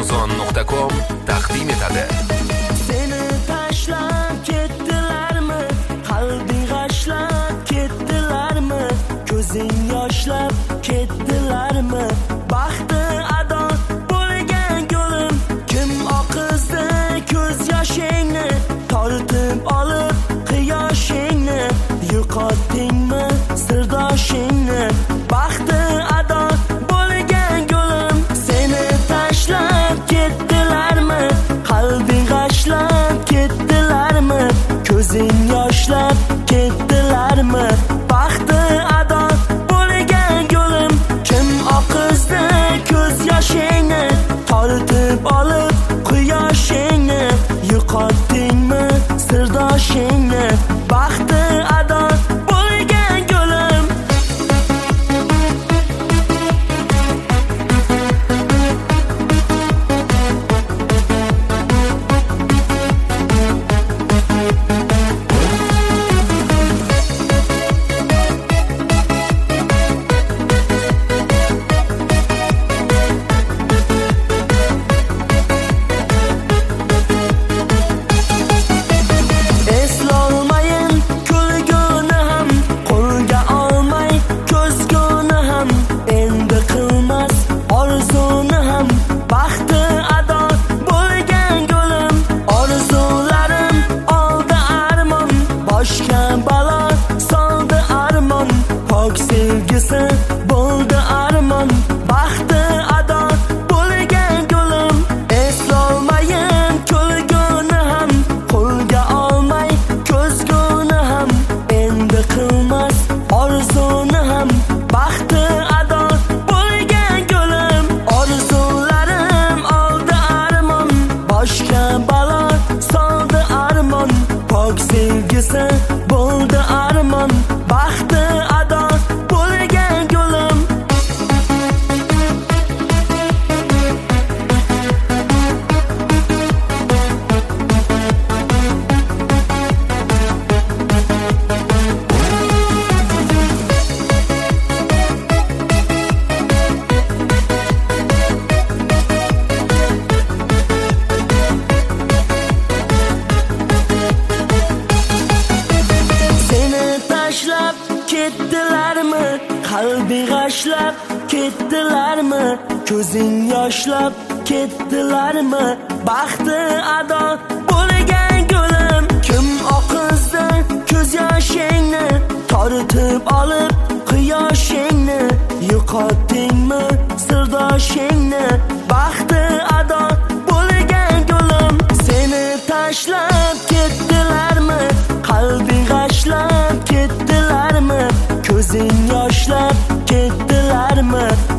Amazon.com taqdim etadi. Seni tashlab ketdilarmi? Qalbing g'ashlab ketdilarmi? Ko'zing yoshlab ketdilarmi? Baxti ado bo'lgan gulim, kim oqizdi ko'z yoshingni? Tortib olib quyoshingni, yo'qotdingmi sirdoshingni? Baxti ado bo'lgan gulim, seni tashlab ketdilarmi? Qalbing g'ashlab ketdilarmi? Ko'zing yoshlab ketdilarmi? Baxti ado bo'lgan gulim, kim oqizdi ko'z yoshingni? Tortib olib quyoshingni, yo'qotdingmi sirdoshingni? Baxti ado bo'lgan gulim. Eslolmayin kulguni ham, qo'lga olmay ko'zguni ham, endi qilmas orzuni ham. Baxti ado bo'lgan gulim, orzularim oldi armon, boshga balo soldi armon, pok sevgisi bo'ldi armon. Baxti ado bo'lgan gulim, eslolmayin kulguni ham, qo'lga olmay ko'zguni ham, endi qilmas orzuni ham. Baxti ado bo'lgan gulim, orzularim oldi armon, boshga balo soldi armon, pok sevgisi bo'ldi armon. Baxti ado bo'lgan gulim. Seni tashlab ketdilarmi? Qalbing g'ashlab ketdilarmi? Ko'zing yoshlab ketdilarmi? Baxti ado bo'lgan gulim, kim oqizdi ko'z yoshingni? Tortib olib quyoshingni, yo'qotdingmi sirdoshingni? Baxti ado bo'lgan gulim, seni tashlab ketdilarmi? Qalbing g'ashlab ketdilarmi? Ko'zing yoshlab ketdilarmi?